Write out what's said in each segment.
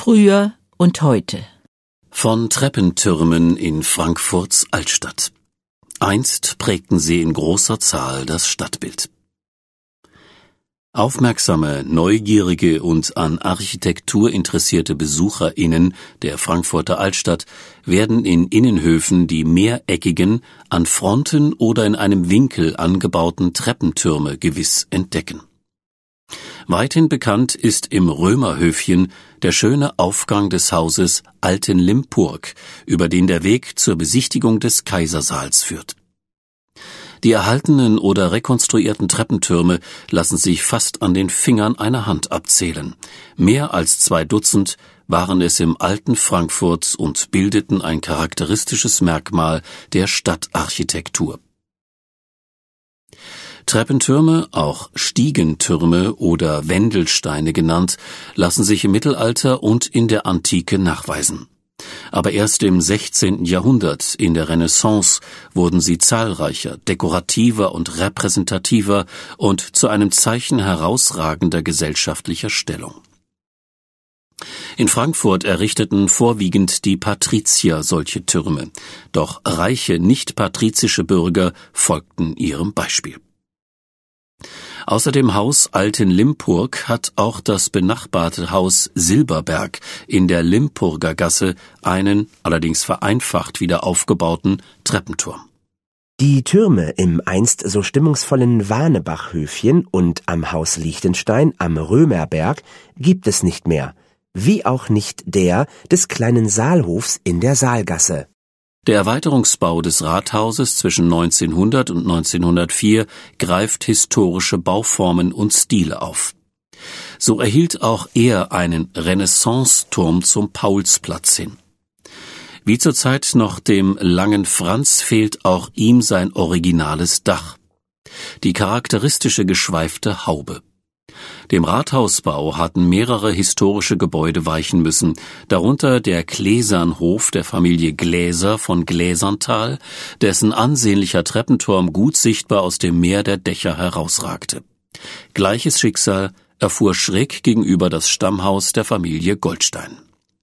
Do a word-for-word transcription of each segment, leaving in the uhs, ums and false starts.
Früher und heute. Von Treppentürmen in Frankfurts Altstadt. Einst prägten sie in großer Zahl das Stadtbild. Aufmerksame, neugierige und an Architektur interessierte BesucherInnen der Frankfurter Altstadt werden in Innenhöfen die mehreckigen, an Fronten oder in einem Winkel angebauten Treppentürme gewiss entdecken. Weithin bekannt ist im Römerhöfchen der schöne Aufgang des Hauses Altenlimpurg, über den der Weg zur Besichtigung des Kaisersaals führt. Die erhaltenen oder rekonstruierten Treppentürme lassen sich fast an den Fingern einer Hand abzählen. Mehr als zwei Dutzend waren es im alten Frankfurt und bildeten ein charakteristisches Merkmal der Stadtarchitektur. Treppentürme, auch Stiegentürme oder Wendelsteine genannt, lassen sich im Mittelalter und in der Antike nachweisen. Aber erst im sechzehnten Jahrhundert, in der Renaissance, wurden sie zahlreicher, dekorativer und repräsentativer und zu einem Zeichen herausragender gesellschaftlicher Stellung. In Frankfurt errichteten vorwiegend die Patrizier solche Türme, doch reiche, nicht-patrizische Bürger folgten ihrem Beispiel. Außer dem Haus Altenlimpurg hat auch das benachbarte Haus Silberberg in der Limpurger Gasse einen, allerdings vereinfacht wieder aufgebauten Treppenturm. Die Türme im einst so stimmungsvollen Warnebachhöfchen und am Haus Liechtenstein am Römerberg gibt es nicht mehr, wie auch nicht der des kleinen Saalhofs in der Saalgasse. Der Erweiterungsbau des Rathauses zwischen neunzehnhundert und neunzehnhundertvier greift historische Bauformen und Stile auf. So erhielt auch er einen Renaissance-Turm zum Paulsplatz hin. Wie zur Zeit noch dem langen Franz fehlt auch ihm sein originales Dach, die charakteristische geschweifte Haube. Dem Rathausbau hatten mehrere historische Gebäude weichen müssen, darunter der Gläsernhof der Familie Gläser von Gläserntal, dessen ansehnlicher Treppenturm gut sichtbar aus dem Meer der Dächer herausragte. Gleiches Schicksal erfuhr schräg gegenüber das Stammhaus der Familie Goldstein.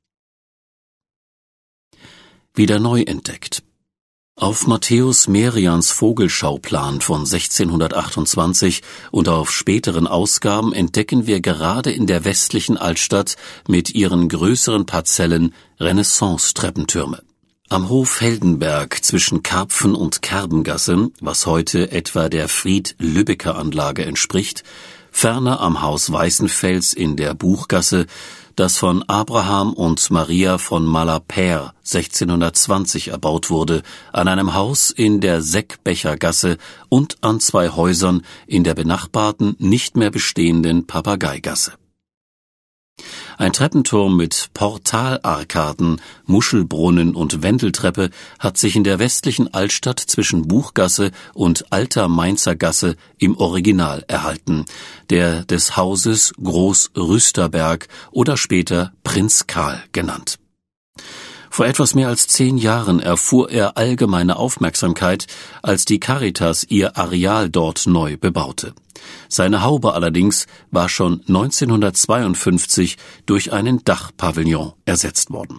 Wieder neu entdeckt. Auf Matthäus Merians Vogelschauplan von sechzehnhundertachtundzwanzig und auf späteren Ausgaben entdecken wir gerade in der westlichen Altstadt mit ihren größeren Parzellen Renaissance-Treppentürme. Am Hof Heldenberg zwischen Karpfen- und Kerbengasse, was heute etwa der Fried-Lübecker-Anlage entspricht, ferner am Haus Weißenfels in der Buchgasse, das von Abraham und Maria von Malapert sechzehnhundertzwanzig erbaut wurde, an einem Haus in der Seckbechergasse und an zwei Häusern in der benachbarten, nicht mehr bestehenden Papageigasse. Ein Treppenturm mit Portalarkaden, Muschelbrunnen und Wendeltreppe hat sich in der westlichen Altstadt zwischen Buchgasse und Alter Mainzer Gasse im Original erhalten, der des Hauses Groß Rüsterberg oder später Prinz Karl genannt. Vor etwas mehr als zehn Jahren erfuhr er allgemeine Aufmerksamkeit, als die Caritas ihr Areal dort neu bebaute. Seine Haube allerdings war schon neunzehnhundertzweiundfünfzig durch einen Dachpavillon ersetzt worden.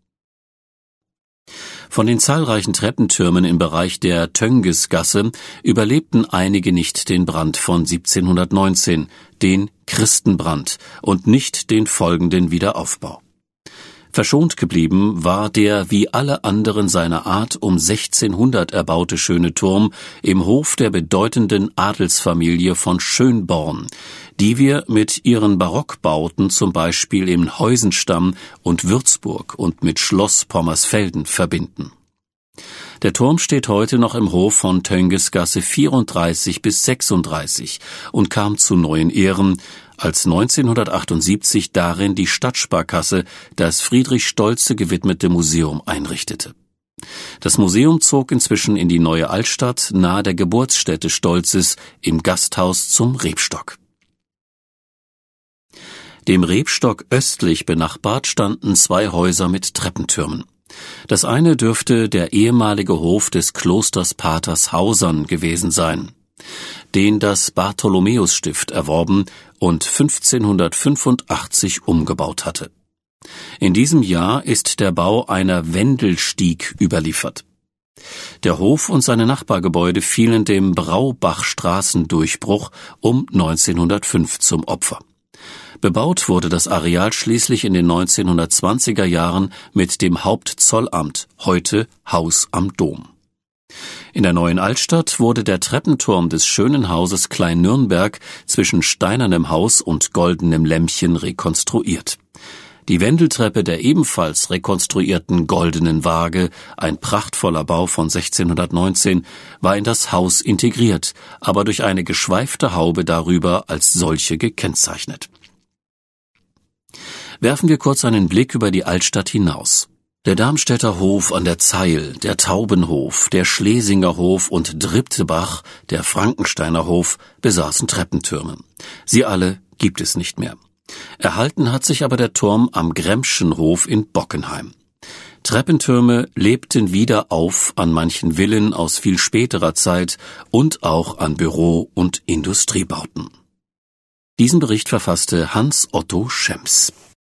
Von den zahlreichen Treppentürmen im Bereich der Töngesgasse überlebten einige nicht den Brand von siebzehnhundertneunzehn, den Christenbrand, und nicht den folgenden Wiederaufbau. Verschont geblieben war der wie alle anderen seiner Art um sechzehnhundert erbaute schöne Turm im Hof der bedeutenden Adelsfamilie von Schönborn, die wir mit ihren Barockbauten zum Beispiel im Heusenstamm und Würzburg und mit Schloss Pommersfelden verbinden. Der Turm steht heute noch im Hof von Töngesgasse vierunddreißig bis sechsunddreißig und kam zu neuen Ehren, als neunzehnhundertachtundsiebzig darin die Stadtsparkasse das Friedrich Stoltze gewidmete Museum einrichtete. Das Museum zog inzwischen in die neue Altstadt nahe der Geburtsstätte Stoltzes im Gasthaus zum Rebstock. Dem Rebstock östlich benachbart standen zwei Häuser mit Treppentürmen. Das eine dürfte der ehemalige Hof des Klosters Paters Hausern gewesen sein, den das Bartholomäusstift erworben und fünfzehnhundertfünfundachtzig umgebaut hatte. In diesem Jahr ist der Bau einer Wendelstieg überliefert. Der Hof und seine Nachbargebäude fielen dem Braubachstraßendurchbruch um neunzehnhundertfünf zum Opfer. Bebaut wurde das Areal schließlich in den neunzehnhundertzwanziger Jahren mit dem Hauptzollamt, heute Haus am Dom. In der neuen Altstadt wurde der Treppenturm des schönen Hauses Klein-Nürnberg zwischen steinernem Haus und goldenem Lämpchen rekonstruiert. Die Wendeltreppe der ebenfalls rekonstruierten Goldenen Waage, ein prachtvoller Bau von sechzehnhundertneunzehn, war in das Haus integriert, aber durch eine geschweifte Haube darüber als solche gekennzeichnet. Werfen wir kurz einen Blick über die Altstadt hinaus. Der Darmstädter Hof an der Zeil, der Taubenhof, der Schlesinger Hof und Dribtebach, der Frankensteiner Hof, besaßen Treppentürme. Sie alle gibt es nicht mehr. Erhalten hat sich aber der Turm am Gremschen Hof in Bockenheim. Treppentürme lebten wieder auf an manchen Villen aus viel späterer Zeit und auch an Büro- und Industriebauten. Diesen Bericht verfasste Hans Otto Schems.